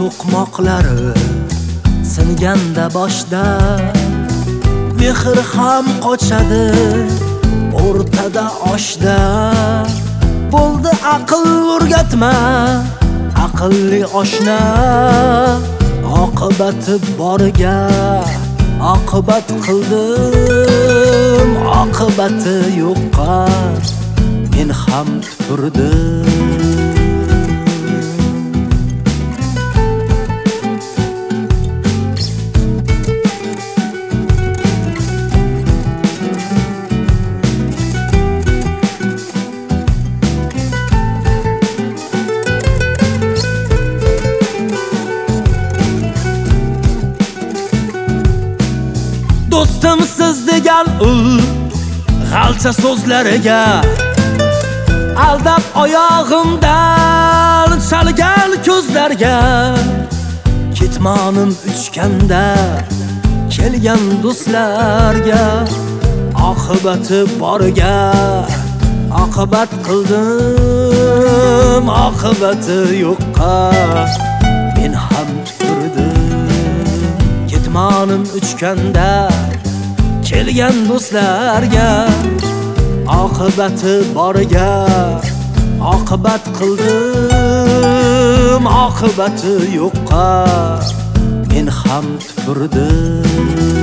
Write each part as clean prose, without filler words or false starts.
to'qmoqlari singanda boshda mehr ham qochadi o'rtada oshda. Bo'ldi aql o'rgatma aqlli oshna, oqibati boriga oqibat qildim, oqibati yo'qqa men ham tupurdim. Do'stimsiz degan g'alcha so'zlariga aldab oyog'imdan chalgan ko'zlarga ketmonim uchganda kelgan do'stlarga oqibati boriga oqibat qildim, oqibati yo'qqa men ham tupurdim. Ketmonim uchganda kelgan do'stlarga oqibati boriga oqibat qildim, oqibati yo'qqa men ham tupurdim.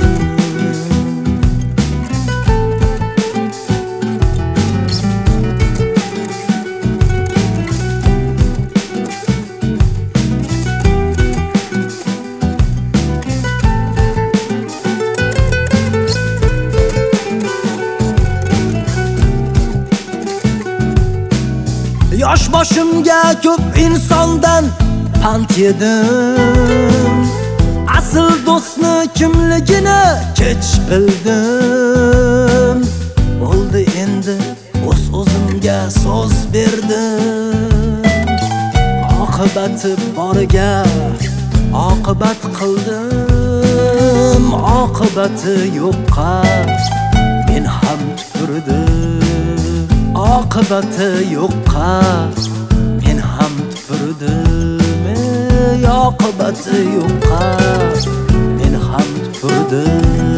Yosh boshimga ko'p insondan pand yedim, asl do'stni kimligini kech bildim. Bo'ldi endi o'z-o'zimga so'z berdim, oqibati boriga oqibat qildim, oqibati yo'qqa men ham tupurdim. Oqibati yo'qqa men ham tupurdim, oqibati yo'qqa men ham tupurdim.